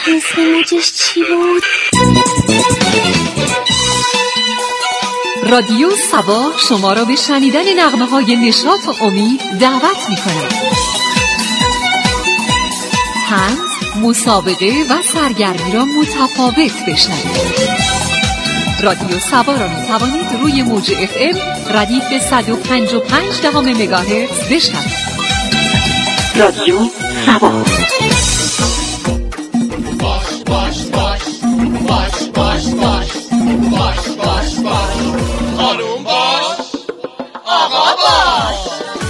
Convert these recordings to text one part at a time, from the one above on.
اسم موجش چی بود؟ رادیو سبا شما را به شنیدن نغمه‌های نشاط و امید دعوت می‌کند. طنز، مسابقه و سرگرمی را متفاوت بشنوید. رادیو سبا را می‌توانید روی موج FM ردیف 105.5 مگاهرتز بشنوید. رادیو سبا. خانوم باش، آقا باش.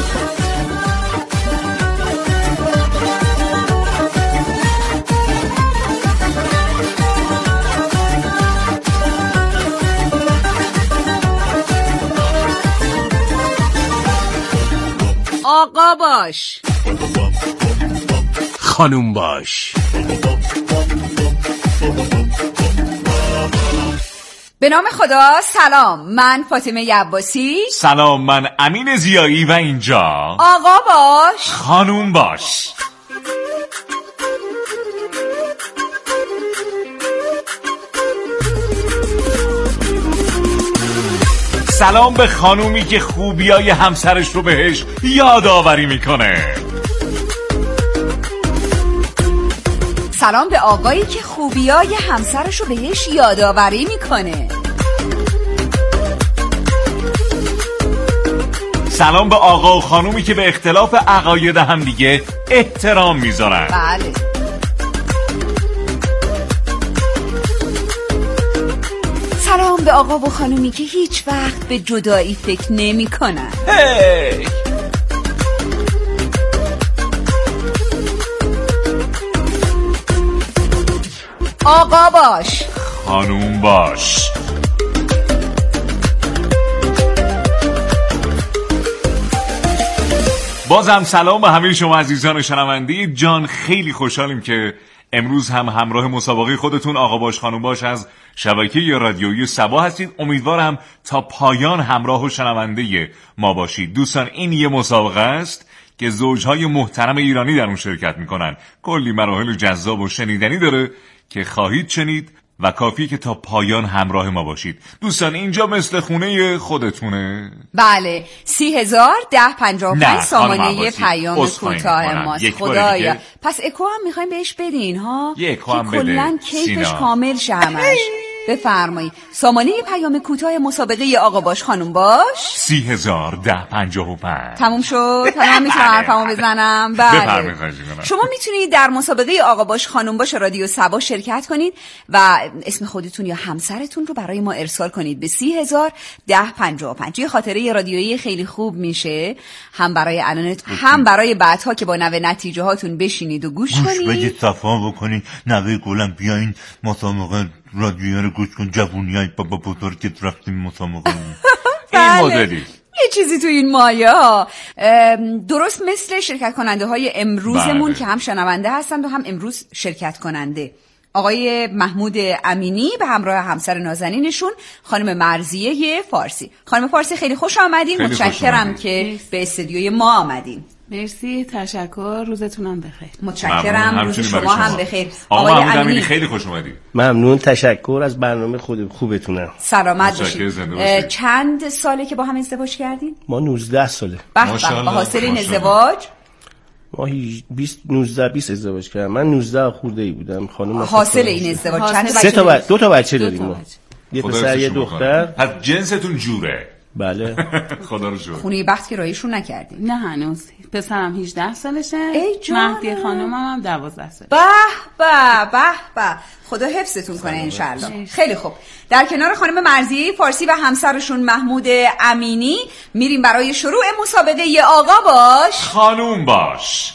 آقا باش، خانوم باش. به نام خدا. سلام، من فاطمه عباسی. سلام، من امین ضیایی و اینجا آقا باش، خانوم باش. سلام به خانومی که خوبیای همسرش رو بهش یادآوری میکنه. سلام به آقایی که خوبیای همسرش رو بهش یادآوری میکنه. سلام به آقا و خانومی که به اختلاف عقاید هم دیگه احترام میذارن. بله. سلام به آقا و خانومی که هیچ وقت به جدایی فکر نمی کنن. هی! آقا باش، خانوم باش. بازم سلام به همه شما عزیزان شنونده جان. خیلی خوشحالیم که امروز هم همراه مسابقه خودتون آقا باش خانوم باش از شبکه رادیویی سبا هستید. امیدوارم تا پایان همراه و شنونده ما باشید. دوستان، این یه مسابقه است که زوجهای محترم ایرانی در اون شرکت میکنن. کلی مراحل جذاب و شنیدنی داره که خواهید شنید و کافیه که تا پایان همراه ما باشید. دوستان، اینجا مثل خونه خودتونه؟ بله. 30,1055 سامانه پیام کوتاه ماست. خدایا، پس اکو هم میخوایم بهش بدین ها، یه اکو هم بده کلن کیفش سینا. کامل شه همش. بفرمایید. سامانه پیام کوتاه مسابقه آقا باش خانوم باش 30,1055. تموم شد. حالا میتونم حرفمو بزنم. بله. بفرمایید. خواهش می‌کنم. شما میتونید در مسابقه آقا باش خانوم باش رادیو سبا شرکت کنید و اسم خودتون یا همسرتون رو برای ما ارسال کنید به 30,1055. یه خاطره رادیویی خیلی خوب میشه، هم برای الانت هم برای بعدها که با نوه نتیجه هاتون بشینید و گوش کنید. بگید صفا بکنید. نوه گلم بیاین مسابقه رادیو رو گوش کن. جوونیای بابا بزرگت رفتیم مسابقه. این مدلی یه چیزی تو این مایه ها. درست مثل شرکت کننده های امروزمون که هم شنونده هستند و هم امروز شرکت کننده. آقای محمود امینی به همراه همسر نازنینشون خانم مرضیه فارسی. خانم فارسی خیلی خوش آمدین. متشکرم که به استودیوی ما آمدین. مرسی، تشکر. روزتونم بخیر. متشکرم. روز شما هم بخیر. آقای امینی خیلی خوش اومدید. ممنون، تشکر از برنامه خوبتونم. سلامت باشید. چند ساله که با هم ازدواج کردین؟ ما 19 ساله. به حاصل این ازدواج ما 19-20 ازدواج کردم. من 19 خورده‌ای بودم. خانم حاصل این ازدواج چند بچه؟ دو تا بچه داریم ما. یه پسر یه دختر. از جنستون جوره. بله. خدا رو شکر. خونه بخت که رایشون نکردیم. نه هنوز. پسرم 18 سالشه. ای جانم. مهدی خانومم هم 12 سالشه. به خدا حفظتون کنه انشالله. خیلی خوب. در کنار خانم مرضیه فارسی و همسرشون محمود امینی میریم برای شروع مسابقه آقا باش خانوم باش.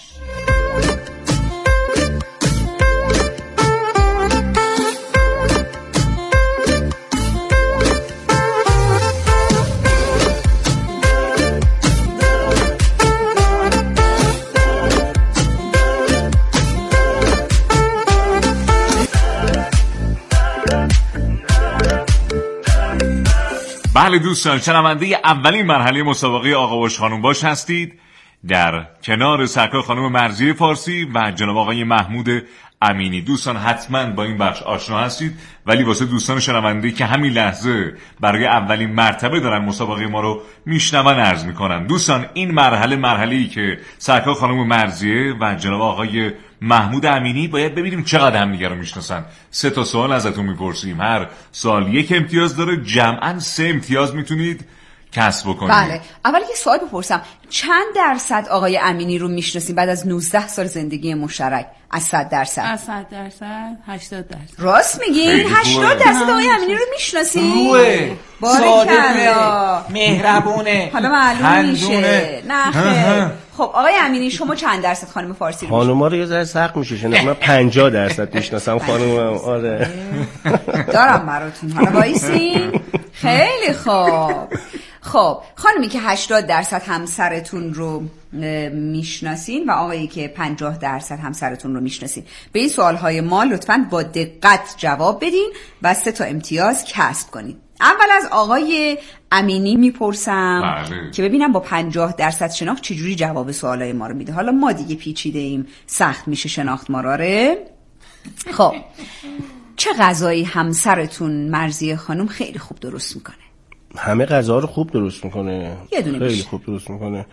بله دوستان، شنونده اولین مرحله مسابقه آقا باش خانوم باش هستید. در کنار سرکار خانم مرضیه فارسی و جناب آقای محمود امینی. دوستان حتما با این بخش آشنا هستید، ولی واسه دوستان شنونده که همین لحظه برای اولین مرتبه دارن مسابقه ما رو میشنون عرض میکنم. دوستان این مرحله‌ای که سرکار خانم مرضیه و جناب آقای محمود امینی باید ببینیم چقدر همدیگه رو میشناسن. 3 تا سوال ازتون میپرسیم، هر سوال 1 امتیاز داره، جمعاً 3 امتیاز میتونید کسب بکنید. بله، اول یه سوال بپرسم، چند درصد آقای امینی رو میشناسیم بعد از 19 سال زندگی مشترک؟ از 100 درصد؟ از 100 درصد 80 درصد. راست میگین؟ 80 درصد آقای امینی رو میشناسیم؟ روه بارکالله، مهربونه، حالا معلوم میشه. نه خیر. خب آقای امینی شما چند درصد خانم فارسی رو خانوما رو یه ذره سخت میشه شناخت. من 50 درصد میشناسم خانومم. آره دارم براتون، حالا وایسین. خیلی خوب. خب خانمی که 80 درصد همسرتون رو میشناسین و آقایی که 50 درصد همسرتون رو میشناسین، به این سوالهای ما لطفاً با دقت جواب بدین و 3 تا امتیاز کسب کنین. اول از آقای امینی میپرسم که ببینم با 50 درصد شناخت چجوری جواب سوالای ما رو میده. حالا ما دیگه پیچیده ایم، سخت میشه شناخت ما رو. خب چه غذایی همسرتون مرضیه خانم خیلی خوب درست میکنه؟ همه غذا رو خوب درست میکنه، خیلی خوب درست میکنه.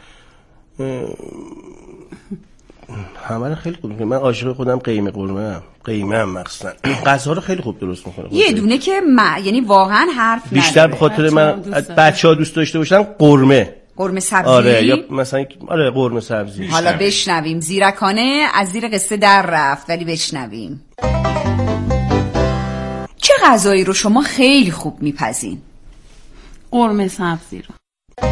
همه رو خیلی خوب میکنه. من عاشق خودم قیمه هم مخصوصا غذا رو خیلی خوب درست میکنه. یه دونه که یعنی واقعا حرف نداره. بیشتر به خاطر من بچه‌ها دوست داشته باشن قرمه سبزی. آره یا مثلا قرمه سبزی. حالا بشنویم. زیرکانه از زیر قصه در رفت، ولی بشنویم. چه غذایی رو شما خیلی خوب میپزین؟ قرمه سبزی رو.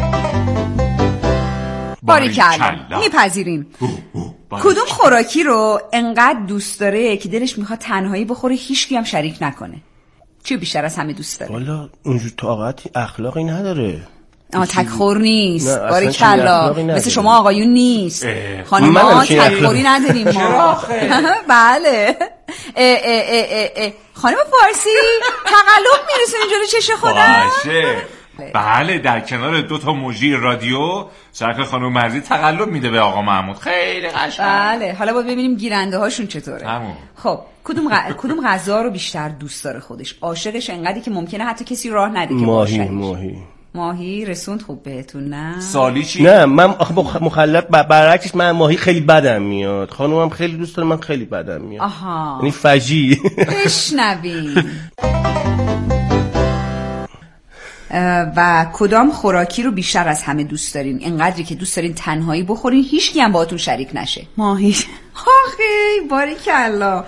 باریکلا، میپذیریم. کدوم خوراکی رو انقدر دوست داره که دلش میخواد تنهایی بخوره، هیچکی هم شریک نکنه؟ چی بیشتر از همه دوست داره؟ والا اونجور طاقتی اخلاقی نداره. تکخور نیست. باریکلا، مثل شما آقایون نیست. خانم‌ها تکخوری نداریم ما. بله. خانم فارسی تقلب میرسونی جلو چش خودم؟ بله، در کنار 2 تا موجی رادیو سرکار خانم مرضی تقلب میده به آقا محمود. خیلی قشنگ. بله، حالا باید ببینیم گیرنده هاشون چطوره. خب کدوم غذا رو بیشتر دوست داره خودش؟ عاشقش انقدری که ممکنه حتی کسی راه نده که ماهی رسوند خوب بهتون؟ نه سالی چی؟ نه من مخلط برعکسش، من ماهی خیلی بدم میاد، خانومم خیلی دوست داره، من خیلی بدم میاد. یعنی فجی. بشنویم. و کدام خوراکی رو بیشتر از همه دوست دارین؟ اینقدری که دوست دارین تنهایی بخورین، هیچکی هم باهاتون شریک نشه؟ ماهی. آخه باریکلا،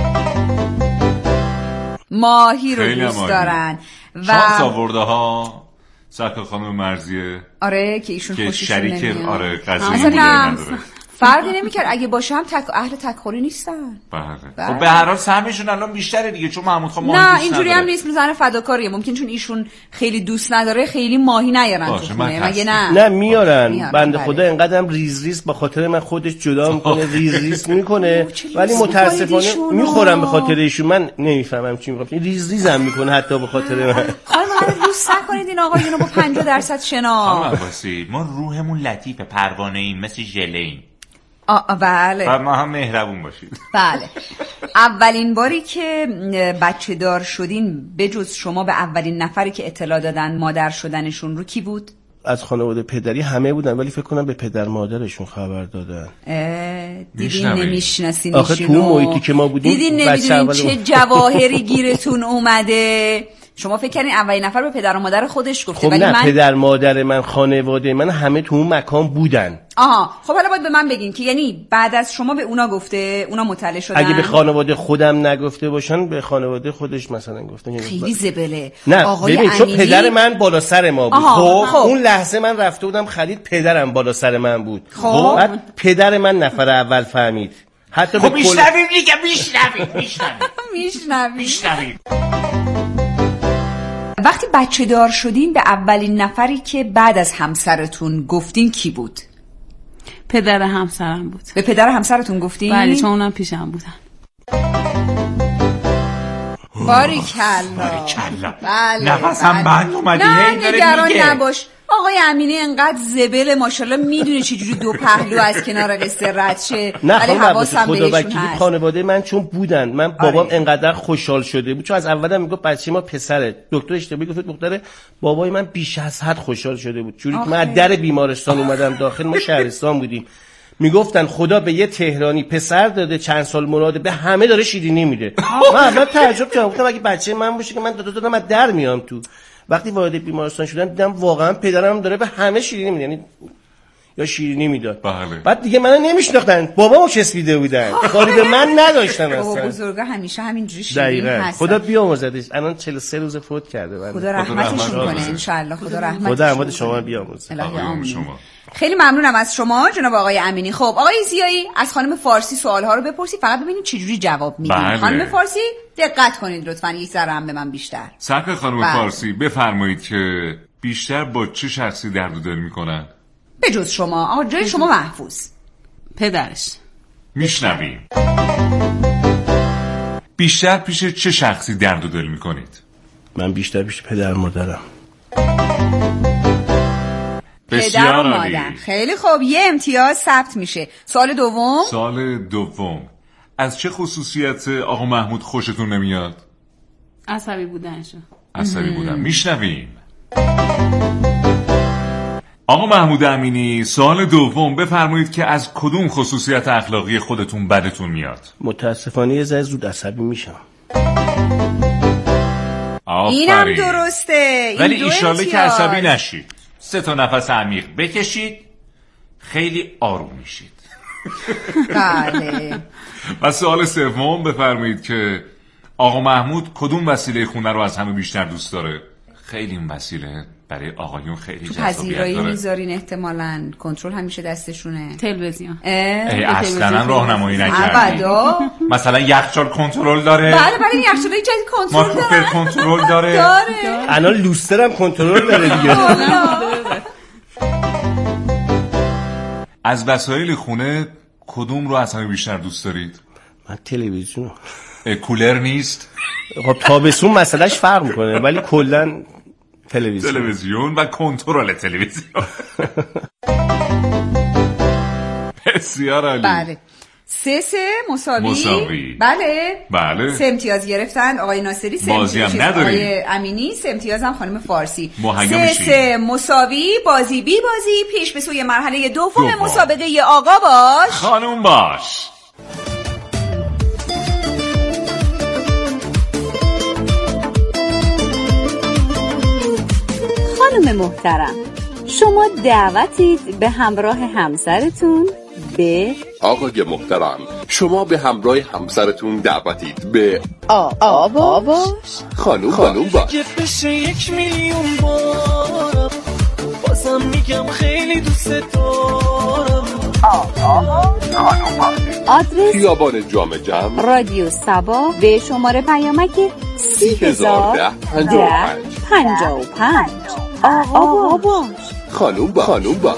ماهی رو دوست دارن. و شانس آورده ها سرکار خانم مرضیه. آره که ایشون خوششون نمیاد. شریک قضیه نداره. فرقی نمیکرد اگه باشه هم اهل تکخوری نیستن. بله. خب به هر حال سهمشون الان بیشتره دیگه، چون محمود خان ماهی نه اینجوری هم نیست، میزنه فداکاریه. ممکن چون ایشون خیلی دوست نداره خیلی ماهی نیارن تو خونه، مگه نه میارن. بنده خدا اینقدرم ریز با خاطر من خودش جدا میکنه، ریز میکنه، ولی متاسفانه میخورم به خاطر ایشون. من نمیفهمم چی میخوام، ریزم میکنه حتی به خاطر من. آره دوست نکنید این آقایونو با 50 درصد شناخت. ما روحمون لطیفه، پروانه ایم، مثل ژله ایم. بله. و ما هم مهربون باشید. بله. اولین باری که بچه دار شدین بجز شما به اولین نفری که اطلاع دادن مادر شدنشون رو کی بود؟ از خانواده پدری همه بودن، ولی فکر کنم به پدر مادرشون خبر دادن. دیدین نمیشناسین آخه تو محیطی که ما بودیم دیدین نمیدونین چه جواهری گیرتون اومده. شما فکر کردین اولین نفر به پدر و مادر خودش گفته؟ خب ولی نه، پدر مادر من، خانواده من همه تو اون مکان بودن. خب حالا باید به من بگین که یعنی بعد از شما به اونا گفته، اونا مطلع شدن؟ اگه به خانواده خودم نگفته باشن به خانواده خودش مثلا گفتن. خیلی زبله. نه ببین، چون پدر من بالا سر ما بود. خب اون لحظه من رفته بودم خرید، پدرم بالا سر من بود. خب بعد پدر من نفر اول فهمید. حتی خب میشنویم دیگه، میشنویم. وقتی بچه دار شدین به اولین نفری که بعد از همسرتون گفتین کی بود؟ پدر همسرم بود. به پدر همسرتون گفتین؟ بله، چون اونم پیشم بودن. باریکلا. بله نفسم بند اومدی. نه نگران نباش آقای امینی انقدر زبل ماشاءالله میدونه چجوری دو پهلو از کنار قصه رد شه. نه ولی حواسم بهشون هست. خانواده من چون بودن، من بابام انقدر خوشحال شده بود چون از اولم میگفت بچه ما پسره. دکتر اشتباهی گفت دختره. بابای من بیش از حد خوشحال شده بود. چون من در بیمارستان اومدم داخل، ما شهرستان بودیم، میگفتن خدا به یه تهرانی پسر داده چند سال مراده به همه داره شیرینی میده. من اول تعجب کردم، گفتم اگه بچه من باشه که من دادم از در میام تو. وقتی وارد بیمارستان شدم دیدم واقعا پدرم داره به همه شیرینی میده، یعنی یا شیرینی میداد. بله. بعد دیگه منو نمیشناختن، بابامو چسبیده بودن، کاری به من نداشتن اصلا. بزرگا همیشه همینجوری شیرین هستن. خدا بیامرزدش، الان 43 روز فوت کرده. خدا رحمتش کنه ان شاء الله. خدا رحمتش. خدا رحمت شما بیامرزه. شما. خیلی ممنونم از شما جناب آقای امینی. خب آقای زیایی از خانم فارسی سوال‌ها رو بپرسید، فقط ببینید چه جوری جواب میدید. بله. خانم فارسی دقت کنید لطفاً، یک ذره هم به من بیشتر. سرکار خانم فارسی بفرمایید که بیشتر با چه شخصی درد و دل میکنن؟ به جز شما آقا، جای شما محفوظ. پدرش. میشنویم. بیشتر پیش چه شخصی درد و دل میکنید؟ من بیشتر پیش پدر مادرم. پدر و مادر. خیلی خوب، یه امتیاز ثبت میشه. سوال دوم. از چه خصوصیت آقا محمود خوشتون نمیاد؟ عصبی بودنشو. عصبی بودن. میشنویم. آقا محمود امینی، سوال دوم، بفرمایید که از کدوم خصوصیت اخلاقی خودتون بدتون میاد؟ متاسفانه یه ذره زود عصبی میشم. اینم درسته. ولی ایشالله که عصبی نشید. 3 نفس عمیق بکشید، خیلی آروم میشید. بله. و سوال سوم، بفرمایید که آقا محمود کدوم وسیله خونه رو از همه بیشتر دوست داره؟ خیلی این وسیله برای آقایون خیلی جذابیت داره. پذیرایی میذارین احتمالاً، کنترل همیشه دستشونه. تلویزیون. اصلا راهنمایی نکردی. مثلا یخچال کنترل داره. بله یخچال جدید کنترل داره. مایکروفر کنترل داره. الان لوستر هم کنترل داره دیگه. از وسایل خونه کدوم رو از همه بیشتر دوست دارید؟ من تلویزیون. کولر نیست؟ خب تابستون مسئلهش فرق میکنه، ولی کلا تلویزیون و کنترل تلویزیون. بسیار عالی. بله. 3 مساوی. بله. 3 امتیاز گرفتن آقای ناصری، 3 امتیاز آقای امینی، 3 امتیاز هم خانم فارسی. 3 مساوی. بازی پیش به سوی مرحله دوم مسابقه آقا باش خانم باش. خانم محترم، شما دعوتید به همراه همسرتون به آقای محترم، شما به همراه همسرتون دعوتید به آقا باش خانوم باش. بشه 1 میلیون بارم بازم میگم خیلی دوست دارم. خانوم باش. آدرس خیابان جام جم، رادیو صبا، به شماره پیامک 301055. آقا باش خانوم باش.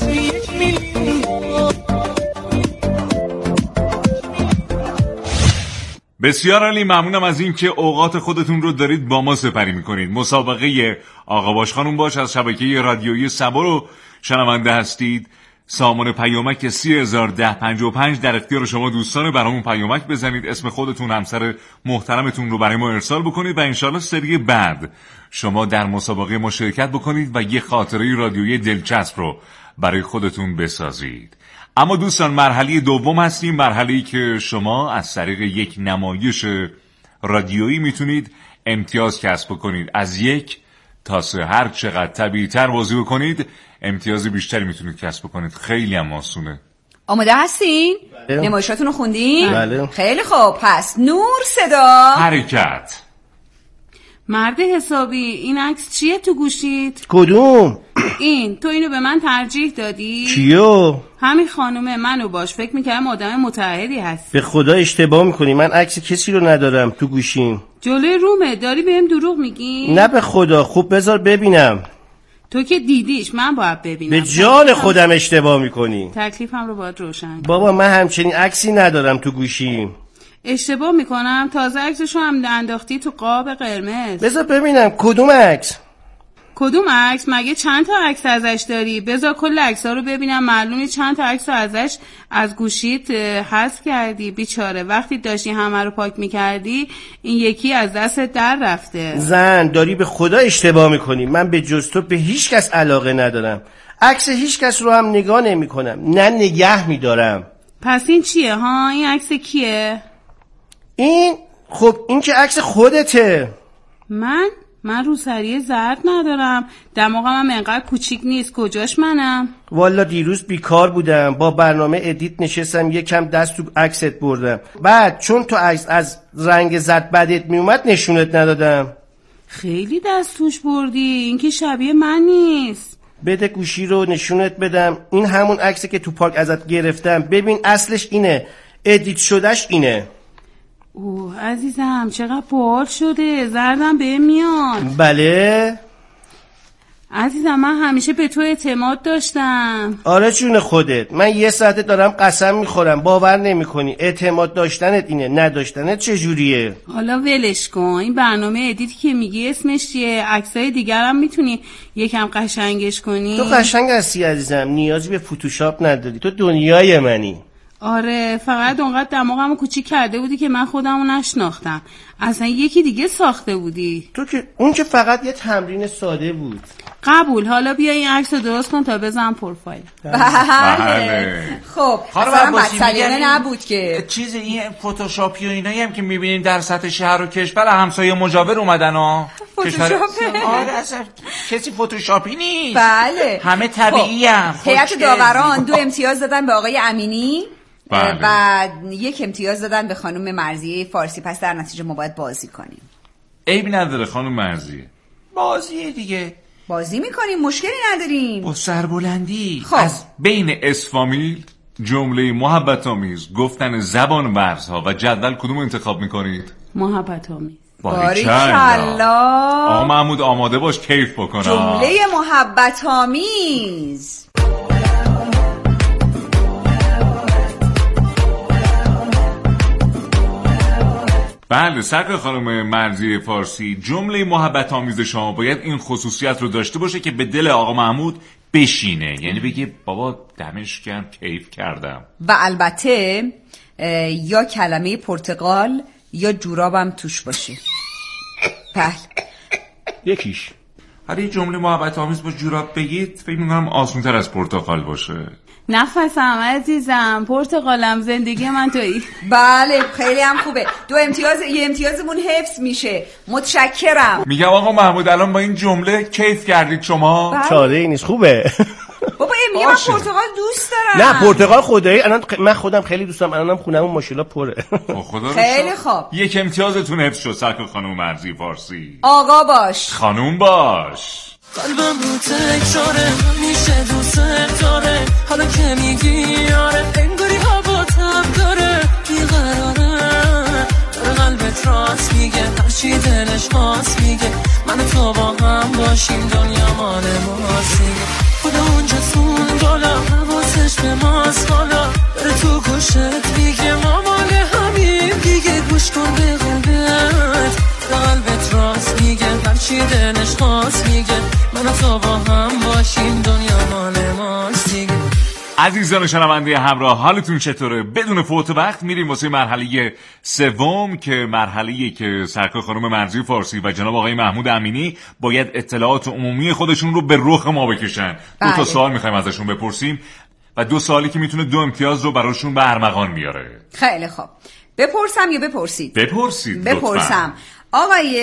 بسیار عالی، ممنونم از این که اوقات خودتون رو دارید با ما سپری میکنید. مسابقه آقا باش خانوم باش از شبکه رادیویی صبا رو شنونده هستید. سامان پیامک 301055 در اختیار شما دوستان. برامون پیامک بزنید، اسم خودتون، همسر محترمتون رو برای ما ارسال بکنید و انشالله سری بعد شما در مسابقه ما شرکت بکنید و یه خاطره رادیویی دلچسب رو برای خودتون بسازید. اما دوستان، مرحله دوم هستیم، مرحله‌ای که شما از طریق یک نمایش رادیویی میتونید امتیاز کسب بکنید. از 1 تا 3 هر چقدر طبیعی‌تر بازی بکنید امتیاز بیشتری میتونید کسب بکنید. خیلی هم آسونه. آماده هستین؟ نمایشاتون رو خوندین؟ بله. خیلی خوب، پس نور، صدا، حرکت. مرد حسابی، این عکس چیه تو گوشیت؟ کدوم؟ این تو اینو به من ترجیح دادی؟ کیو؟ همین خانومه. منو باش، فکر میکردم آدم متعهدی هستی. به خدا اشتباه میکنی، من عکس کسی رو ندارم تو گوشیم. جلوی رومه، داری بهم دروغ میگی؟ نه به خدا، خوب بذار ببینم. تو که دیدیش، من باید ببینم. به جان خودم اشتباه میکنی. تکلیفم رو باید روشن. بابا من همچنین عکسی ندارم تو گوشیم. اشتباه میکنم؟ تازه عکسشو هم انداختی تو قاب قرمز. بذار ببینم کدوم عکس؟ کدوم عکس؟ مگه چند تا عکس ازش داری؟ بذار کل عکس‌ها رو ببینم، معلومه چند تا عکس رو ازش از گوشیت حذف کردی. بیچاره وقتی داشتی همه رو پاک میکردی این یکی از دستت در رفته. زن داری به خدا اشتباه میکنی. من به جز تو به هیچ کس علاقه ندارم. عکس هیچ کس رو هم نگاه نمیکنم، نه نگه میدارم. پس این چیه ها؟ این عکس کیه؟ این که عکس خودته. من روسری زرد ندارم، دماغم هم انقدر کوچیک نیست. کجاش منم؟ والا دیروز بیکار بودم، با برنامه ادیت نشستم، یکم دست تو عکست بردم. بعد چون تو عکس از رنگ زرد بدت میومد نشونت ندادم. خیلی دست توش بردی، این که شبیه من نیست. بده گوشی رو نشونت بدم. این همون عکسی که تو پارک ازت گرفتم. ببین اصلش اینه، ادیت شدهش اینه. اوه عزیزم چقدر باحال شده، زردم به میاد. بله عزیزم من همیشه به تو اعتماد داشتم. آره جون خودت، من یه ساعته دارم قسم میخورم باور نمیکنی. اعتماد داشتنت اینه، نداشتنت چجوریه؟ حالا ولش کن. این برنامه ادیتی که میگی اسمش چیه؟ عکسای دیگرم میتونی یکم قشنگش کنی؟ تو قشنگ هستی عزیزم، نیازی به فتوشاپ نداری، تو دنیای منی. آره فقط اونقدر دماغمو کوچیک کرده بودی که من خودمو نشناختم، اصلا یکی دیگه ساخته بودی. تو که اون که فقط یه تمرین ساده بود. قبول. حالا بیا این عکس رو درست کن تا بزنم پروفایل. بله. خب اصلا مسئله نبود که چیز این فتوشاپی و اینایی هم که میبینیم در سطح شهر و کشور همسایه مجاور اومدن ها. آره اصلا کسی فتوشاپی نیست. بله همه طبیعی هم. هیئت داوران 2 امتیاز دادن به آقای امینی و 1 امتیاز دادن به خانم مرضیه فارسی. پس در نتیجه ما باید بازی کنیم. عیبی نداره خانم مرضیه، بازیه دیگه، بازی میکنیم، مشکلی نداریم. با سربلندی از بین اسفامیل، جمله محبت آمیز، گفتن زبان ورزها و جدول کدوم انتخاب میکنید؟ محبت آمیز. باریکالله. آقا محمود آماده باش کیف بکنه. جمله محبت آمیز. بله سرکار خانم مرضیه فارسی، جمله محبت آمیز شما باید این خصوصیت رو داشته باشه که به دل آقا محمود بشینه، یعنی بگه بابا دمش گرم کیف کردم. و البته یا کلمه پرتقال یا جورابم توش باشه. بله یکیش. هر یه جمله محبت آمیز با جوراب بگید فکر می‌کنم آسان‌تر از پرتقال باشه. نفسم عزیزم، پرتقالم، زندگی من تویی. بله خیلی هم خوبه. 2 امتیاز، 1 امتیازمون حفظ میشه. متشکرم. میگم آقا محمود الان با این جمله کیف کردید شما؟ چاره ای نیست، خوبه. بابا میگم من پرتقال دوست دارم. نه پرتقال خدایی الان من خودم خیلی دوست دارم، الانم خونمون ماشاءالله پره. خیلی خوب. 1 امتیازتون حفظ شد سرکار خانم مرضیه فارسی. آقا باش. خانوم باش. قلبم رو تکراره، همیشه دوست داره، حالا که میگی آره انگاری هوا تب داره، بیقراره داره قلبت راست میگه، هرچی دلش خواست میگه، من تو با هم باشیم دنیا مال ماست میگه، خدا اونجا بالا حواسش به ماست حالا داره تو گوشت میگه ما مال همین دیگه، گوش کن به قلبت قلبت راست میگه، هرچی دلش خواست میگه، من تو با هم باشیم دنیا مال ماست دیگه. عزیزان شنونده همراه، حالتون چطوره؟ بدون فوت وقت میریم واسه مرحله سوم که مرحله‌ای که سرکار خانم مرضیه فارسی و جناب آقای محمود امینی باید اطلاعات عمومی خودشون رو به رخ ما بکشن. 2 تا سوال میخوایم ازشون بپرسیم و 2 سوالی که میتونه 2 امتیاز رو براشون به ارمغان بیاره. خیلی خوب. بپرسم یا بپرسید؟ بپرسم. آقای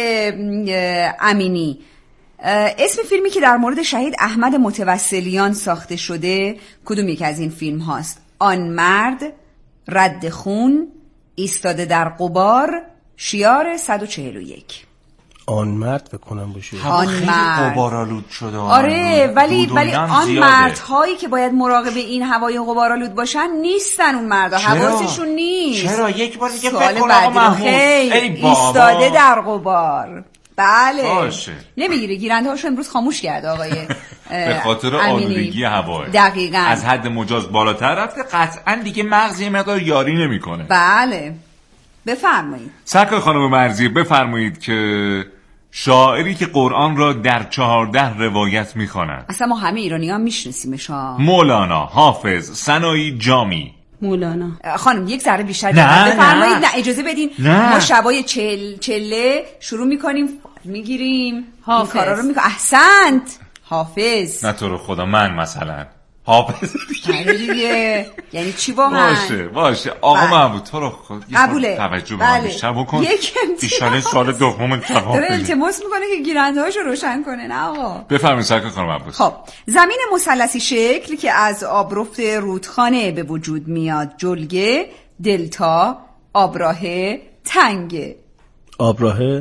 امینی، اسم فیلمی که در مورد شهید احمد متوسلیان ساخته شده کدوم یک از این فیلم هاست؟ آن مرد، رد خون، ایستاده در غبار، شیار 141. آن مرد بکنم باشه. آن مرد غبارآلود شده. آره ولی آن مردهایی که باید مراقب این هوای غبارآلود باشن نیستن. اون مردا حواسشون نیست. چرا؟ یک بار دیگه فکر کن آقا محمود. ایستاده در غبار. بله باشه. نمیگیره، گیرنده هاشو امروز خاموش کرده آقای به خاطر آلودگی هوا. دقیقاً از حد مجاز بالاتر رفته، قطعا دیگه مغز یه مقدار یاری نمیکنه. بله بفرمایید. سرکار خانم مرزی بفرمایید که شاعری که قرآن را در 14 روایت میخواند. اصلا ما همه ایرانی ها میشناسیمش. مولانا، حافظ، سنایی، جامی. مولانا. خانم یک ذره بیشتر بفرمایید. نه اجازه بدین. ما شبای چله شروع میکنیم، میگیریم این کارا رو میکنیم. احسنت. حافظ. نه تو رو خدا، من مثلا حافظ دیگه. یعنی چی واقعا؟ باشه آقا محمود تو رو خود قبوله. توجه به من بیشتر بکن. ایشالا سال دوم جواب داره التماس میکنه که گیرنده هاشو روشن کنه. نه آقا بفرمایید سرکار خانم عباس. خب زمین مثلثی شکل که از آبرفت رودخانه به وجود میاد، جلگه، دلتا، آبراهه، تنگه. آبراهه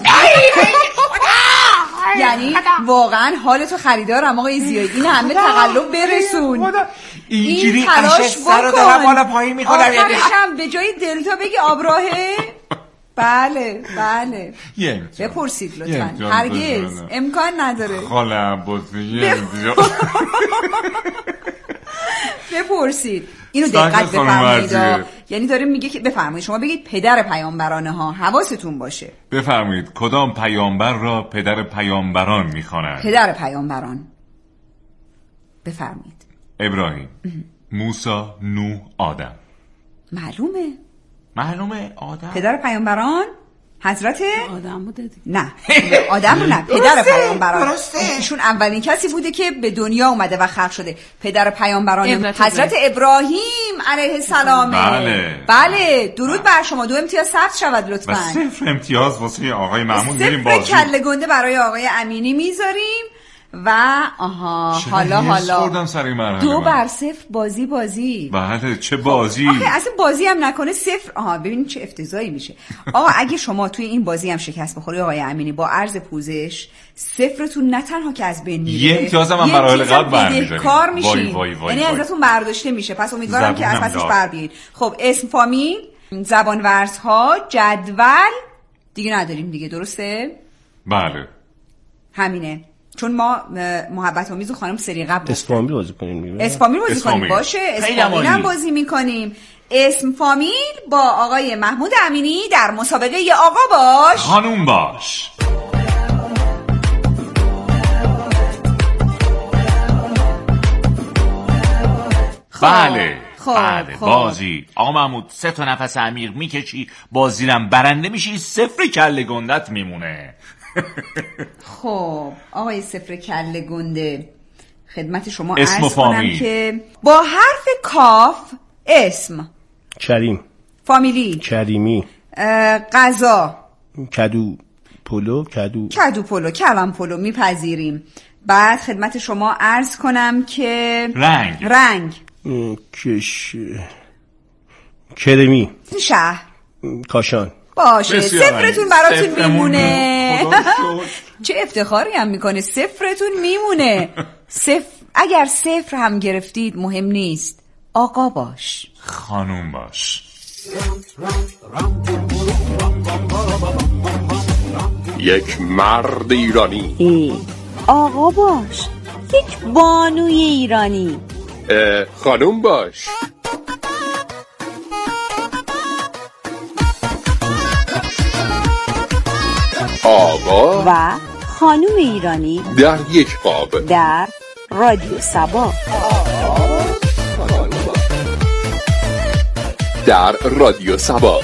یعنی واقعا حالتو خریدارم آقای زیایی. این همه تقلب برسون، اینجوری تلاش سر رو دارم بالا پایین میکنم. آخرشم به جای دلتا بگی آبراهه. بله بپرسید لطفا. هرگز امکان نداره. خاله عباسی بپرسید. اینو دقت بفرمایید. یعنی داره میگه که بفرمایید شما بگید پدر پیامبرانه ها، حواستون باشه. بفرمایید کدام پیامبر را پدر پیامبران میخوانند؟ پدر پیامبران بفرمایید. ابراهیم، موسی، نوح، آدم. معلومه آدم. پدر پیامبران حضرت آدم بوده. نه آدم نه، پدر پیامبران. ایشون اولین کسی بوده که به دنیا اومده و خلق شده. پدر پیامبران حضرت ابراهیم علیه السلام. بله درود بر شما. 2 امتیاز ثبت شود لطفاً. و 0 امتیاز واسه آقای محمود میریم بازی. 0 کله گنده برای آقای امینی میذاریم. و حالا 2 بر 0 بازی. بله چه بازی. اصلا بازی هم نکنه 0. ببینید چه افتضاحی میشه. آقا اگه شما توی این بازی هم شکست بخوری آقای امینی، با عرض پوزش 0تون نه تنها که از بین میره، 1 امتیاز هم برای قبل برمی‌داریم. کار میشین. یعنی ازتون برداشته میشه. پس امیدوارم که از پسش بر بیایید. خب اسم، فامیل، زبان ورزها، جدول دیگه نداریم دیگه، درسته؟ بله همینه. چون ما محبت آمیز و خانم سری قبل اسفامیل بازی کنیم. اسفامیل بازی کنیم. باشه اسفامیل هم بازی میکنیم. اسم فامیل با آقای محمود امینی در مسابقه ی آقا باش خانوم باش. بله بازی. آقا محمود 3 تا نفس عمیق میکشی، بازیرم برنده میشی، 0 کله گندت میمونه. خب آقای 0 کله گنده، خدمت شما عرض کنم که با حرف کاف اسم: کریم، فامیلی کریمی، غذا کدو پلو، کلم پلو میپذیریم. بعد خدمت شما عرض کنم که رنگ کرمی، شهر کاشان. باشه 0تون براتون میمونه. چه افتخاری هم میکنه، 0تون میمونه. اگر 0 هم گرفتید مهم نیست، آقا باش خانوم باش. یک مرد ایرانی. آقا باش. یک بانوی ایرانی. خانوم باش. آقا و خانوم ایرانی در یک قاب در رادیو سبا. در رادیو سبا.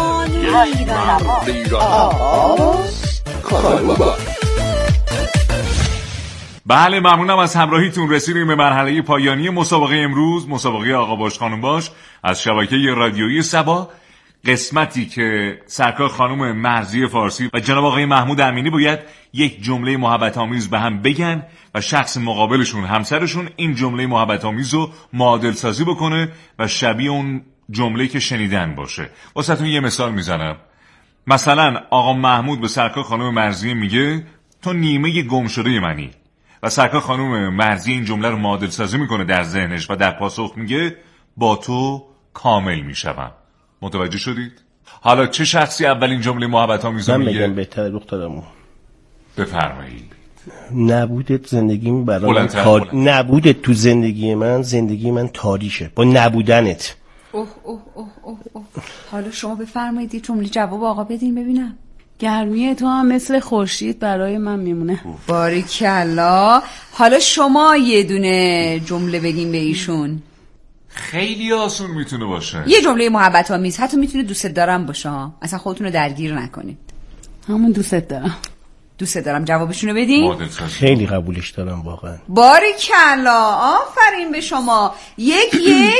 بله ممنونم از همراهیتون. رسیدیم به مرحله پایانی مسابقه امروز، مسابقه آقا باش خانوم باش از شبکه رادیویی سبا. قسمتی که سرکار خانم مرزی فارسی و جناب آقای محمود امینی باید یک جمله محبت آمیز به هم بگن و شخص مقابلشون، همسرشون، این جمله محبت آمیز رو معادل سازی بکنه و شبیه اون جمله که شنیدن باشه. واسهتون یه مثال میزنم. مثلا آقا محمود به سرکار خانم مرزی میگه تو نیمه گم شده منی و سرکار خانم مرزی این جمله رو معادل سازی میکنه در ذهنش و در پاسخ میگه با تو کامل میشم. متوجه شدید؟ حالا چه شخصی اولین جمله محبت آمیز میگه؟ من بگم بهتره دخترمو. بفرمایید. نبودت زندگیم برای من نبودت تو زندگی من تاریشه با نبودنت. اوه اوه اوه اوه اوه. حالا شما بفرمایید جمله جواب آقا بدین ببینم. گرمی تو هم مثل خورشید برای من میمونه. باریکلا. حالا شما یه دونه جمله بگین به ایشون. خیلی آسون میتونه باشه. یه جمله محبت آمیز، حتی میتونه دوست دارم باشه ها. اصلا خودتون رو درگیر نکنید. همون دوست دارم. دوست دارم جوابشونو بدین. خیلی قبولش دارم واقعا. باریکلا. آفرین به شما. یک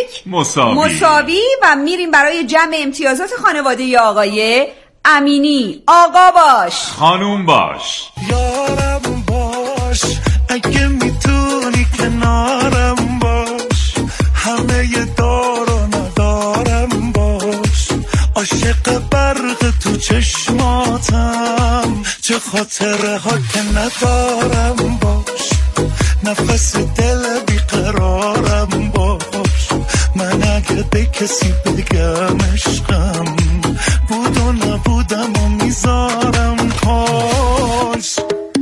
مساوی و میریم برای جمع امتیازات خانواده آقای امینی. آقا باش، خانوم باش. یارم باش، اگه میتونی کنارم باش، همه دار و ندارم باش، عاشق برق تو چشماتم، چه خاطره ها که ندارم باش، نفس دل بیقرارم باش، من اگه به کسی بگم عشقم بود و نبودم و میذارم پاش.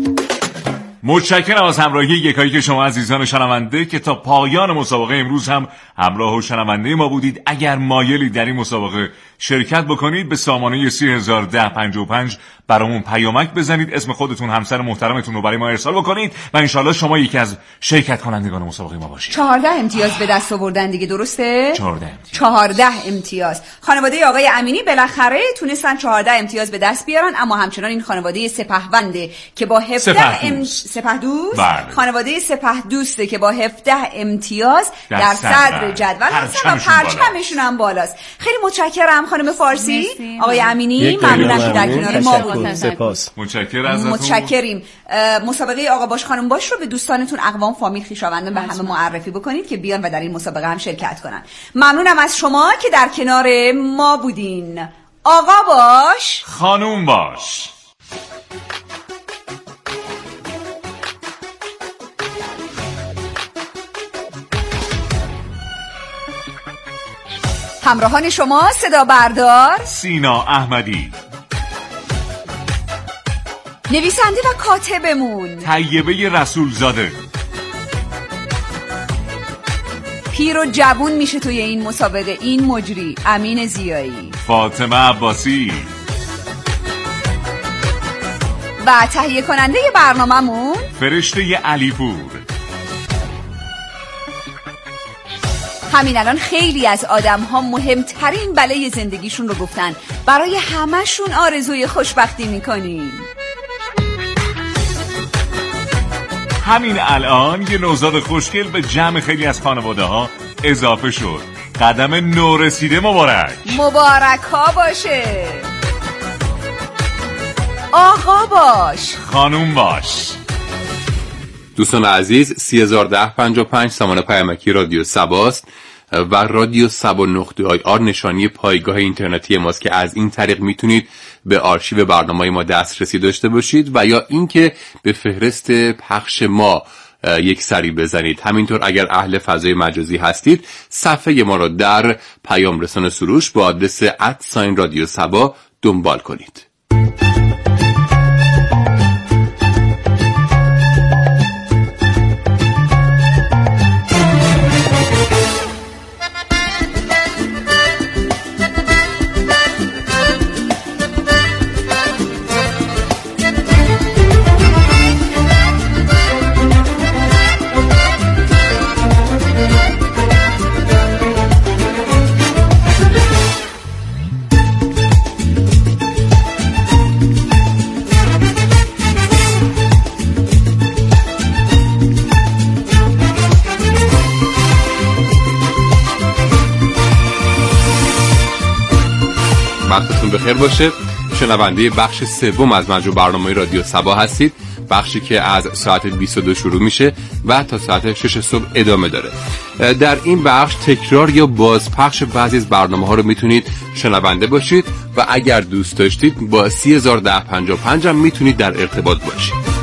متشکرم از همراهی یکایی که شما عزیزان شنونده که تا پایان مسابقه امروز هم همراه و شنونده ما بودید. اگر مایلید در این مسابقه شرکت بکنید به سامانه 301055 برامون پیامک بزنید، اسم خودتون، همسر محترمتون رو برای ما ارسال بکنید و انشالله شما یکی از شرکت کنندگان مسابقه ما باشید. 14 امتیاز به دست آوردن دیگه، درسته؟ 14 امتیاز. خانواده آقای امینی بالاخره تونستن 14 امتیاز به دست بیارن، اما همچنان این خانواده سپهونده که با 17 سپهدوست، خانواده سپهدوسته که با 17 امتیاز در صدر جدول هستن و پرچمشون هم بالاست. خیلی متشکرم خانم فارسی، آقای امینی، ممنونم که در کنار ما بودید. سپاس. متشکریم. مسابقه آقا باش خانم باش رو به دوستانتون، اقوام، فامیل، خویشاوندان به همه معرفی بکنید که بیان و در این مسابقه هم شرکت کنن. ممنونم از شما که در کنار ما بودین. آقا باش، خانم باش. همراهان شما صدا بردار سینا احمدی، نویسنده و کاتبمون طیبه رسولزاده. پیر و جوون میشه توی این مسابقه این مجری امین زیایی، فاطمه عباسی و تهیه کننده برنامه‌مون فرشته علیپور. همین الان خیلی از آدم‌ها مهمترین بلای زندگیشون رو گفتن، برای همه‌شون آرزوی خوشبختی میکنیم. همین الان یه نوزاد خوشگل به جمع خیلی از خانواده ها اضافه شد. قدم نورسیده مبارک. مبارک ها باشه. آقا باش، خانوم باش. دوستان عزیز، 301055 سامانه پیامکی رادیو سباست و رادیو سبا .ir نشانی پایگاه اینترنتی ماست که از این طریق میتونید به آرشیو برنامه‌های ما دسترسی داشته باشید و یا اینکه به فهرست پخش ما یک سری بزنید. همینطور اگر اهل فضای مجازی هستید صفحه ما را در پیام رسان سروش با آدرس @رادیو سبا دنبال کنید. وقتتون بخیر باشه. شنونده بخش سوم از مجموع برنامه رادیو سبا هستید، بخشی که از ساعت 22 شروع میشه و تا ساعت 6 صبح ادامه داره. در این بخش تکرار یا بازپخش بعضی از برنامه ها رو میتونید شنونده باشید و اگر دوست داشتید با 301055 هم میتونید در ارتباط باشید.